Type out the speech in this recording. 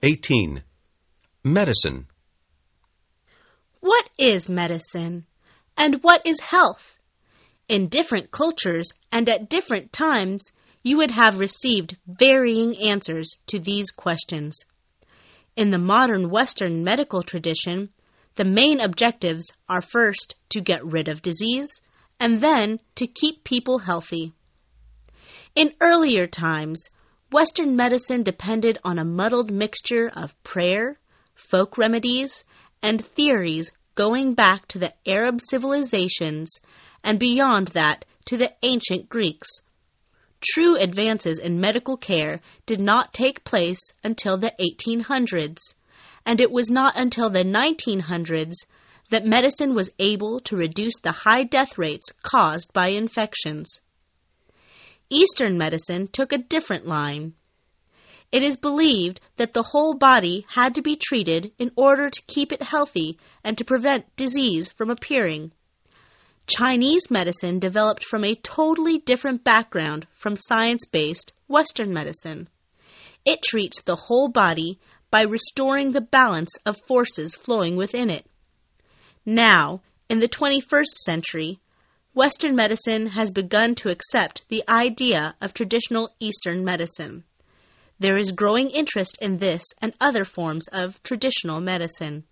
18. Medicine. What is medicine? And what is health? In different cultures and at different times, you would have received varying answers to these questions. In the modern Western medical tradition, the main objectives are first to get rid of disease and then to keep people healthy. In earlier times, Western medicine depended on a muddled mixture of prayer, folk remedies, and theories going back to the Arab civilizations and beyond that to the ancient Greeks. True advances in medical care did not take place until the 1800s, and it was not until the 1900s that medicine was able to reduce the high death rates caused by infections. Eastern medicine took a different line. It is believed that the whole body had to be treated in order to keep it healthy and to prevent disease from appearing. Chinese medicine developed from a totally different background from science-based Western medicine. It treats the whole body by restoring the balance of forces flowing within it. Now, in the 21st century, Western medicine has begun to accept the idea of traditional Eastern medicine. There is growing interest in this and other forms of traditional medicine.